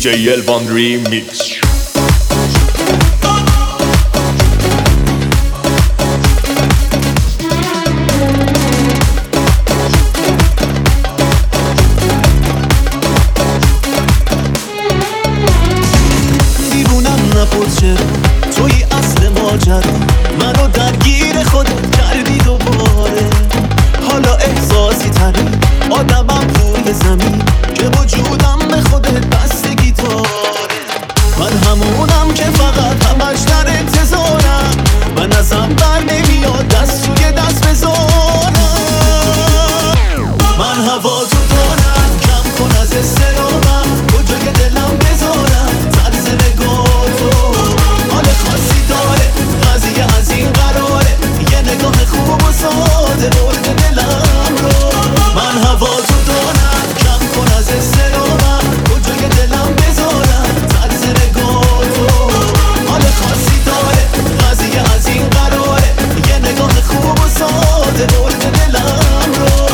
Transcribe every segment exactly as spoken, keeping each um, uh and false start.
جی الوان ریمیکس. توی اصل ماجرا منو درگیر خودت کردی دوباره. حالا احساسی تری آدمم روی زمین که وجودم به خودت بستگی داره. من همونم که فقط همش در انتظارم، من ازم بر نمیاد دست روی دست بذارم. من هوا تو دارم، کم کن از استرامم، کجای دلم بذارم طرز نگاه تو. حال خاصی داره قضیه از این قراره، یه نگاه خوب و ساده برد دلم رو. من هوا تو دارم، کم کن از استرامم، کجای دلم بذارم طرز نگاه تو. حال خاصی داره قضیه از این قراره، یه نگاه خوب و ساده برد دلم رو.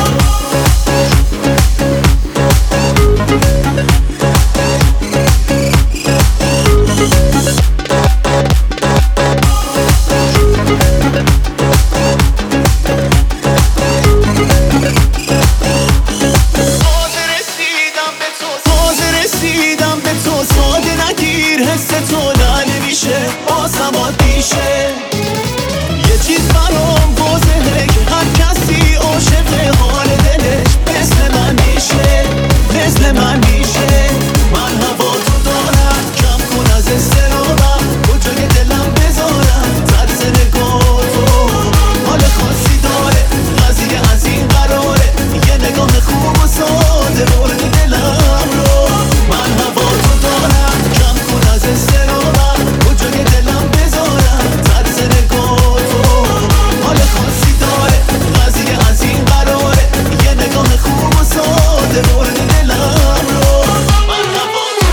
یه چیز برام واضحه که هر کسی عاشق حال دلش مثل من میشه، مثل من میشه. من هوا تو دارم، کم کن از استرامم، کجای دلم بذارم طرز نگاه تو. حال خاصی داره قضیه از این قراره، یه نگاه خوب و ساده برد دلم رو. من هوا تو دارم، کم کن از استرامم، کجای دلم بذارم طرز نگاه تو. حال خاصی داره قضیه از این قراره، یه نگاه خوب و ساده برد دلم رو. من هوا تو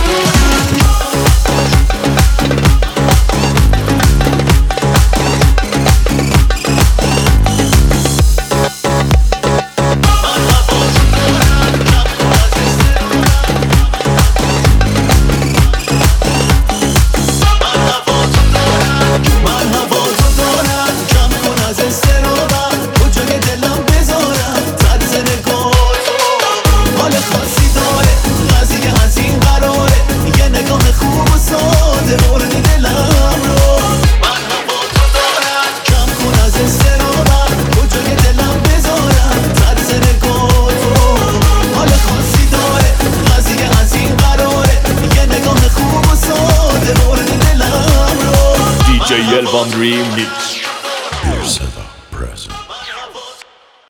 جی الوان ریمیکس.